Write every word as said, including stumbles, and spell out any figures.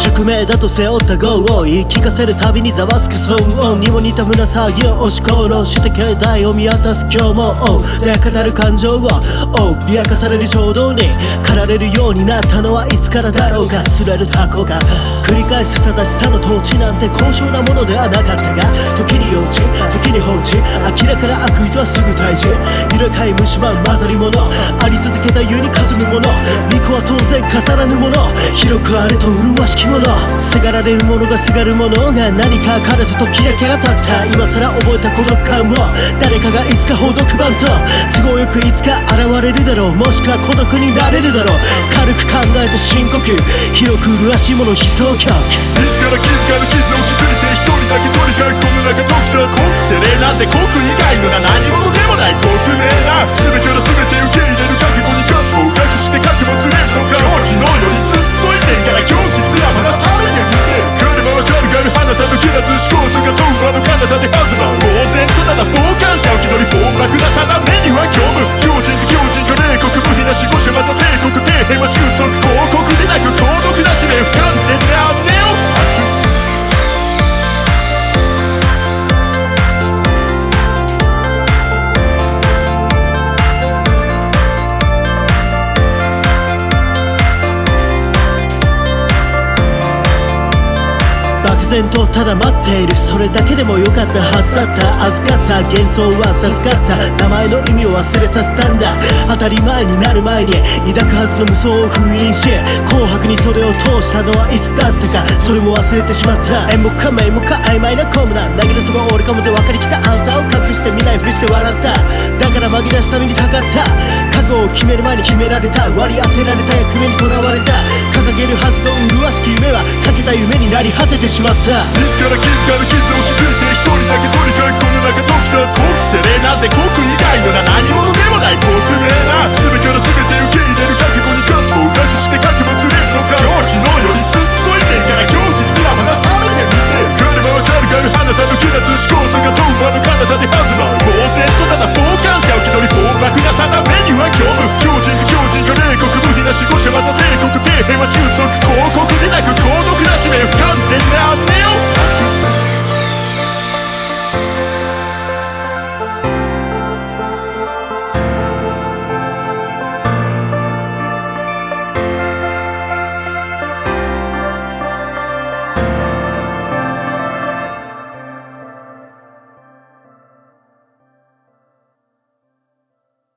宿命だと背負った業を言い聞かせるたびにざわつく騒音にも似た胸騒ぎを押し殺して携帯を見渡す今日もで語る感情を脅かされる衝動に駆られるようになったのはいつからだろうか。擦れるタコが繰り返す正しさの統治なんて高尚なものではなかったが、時に幼稚時に放置、明らかな悪意とはすぐ対峙、揺れかい虫歯混ざり物、あり続けた湯に霞むもの、巫女は当然飾らぬもの、広くあれと麗しきもの、せがられるものがすがるものが何か分からず時だけが経った。今更覚えた孤独感を誰かがいつかほどくばんと、都合よくいつか現れるだろう、もしくは孤独になれるだろう。軽く考えて深呼吸、広く麗しいもの悲壮曲。 自ら気づかぬ傷を気づいて一人だけとにかくこの中解きた国セレなんて国以外のな何者でもない国名な、全てから全て受け入れる覚悟に勝つも浮気して覚悟ずれるのか。狂気のよりずっと以前から狂気すらまだされてみて、来ればわかるがる花さんの気立つ思考とか東馬の彼方で弾む呆然とただ傍観者を気取り暴漠な定めには虚無、強人と強人か冷酷無比な守護者また聖国底辺は収束、広告でなく孤独なしで不完全なネオ漠然とただ待っている、それだけでもよかったはずだった。預かった幻想は授かった、名前の意味を忘れさせたんだ。当たり前になる前に抱くはずの無双を封印し、紅白に袖を通したのはいつだったか、それも忘れてしまった。演目か名目か曖昧なコムな投げ出せば俺かもで分かりきたアンサーを隠して見ないふりして笑った。だから紛らわすためにたかった、覚悟を決める前に決められた、割り当てられた役目にとらわれた。掲げるはずの麗しき夢はかけた夢になり果ててしまった。 自ら気づかぬ傷を気づいて一人だけとにかくこの中解きた国セレなんて国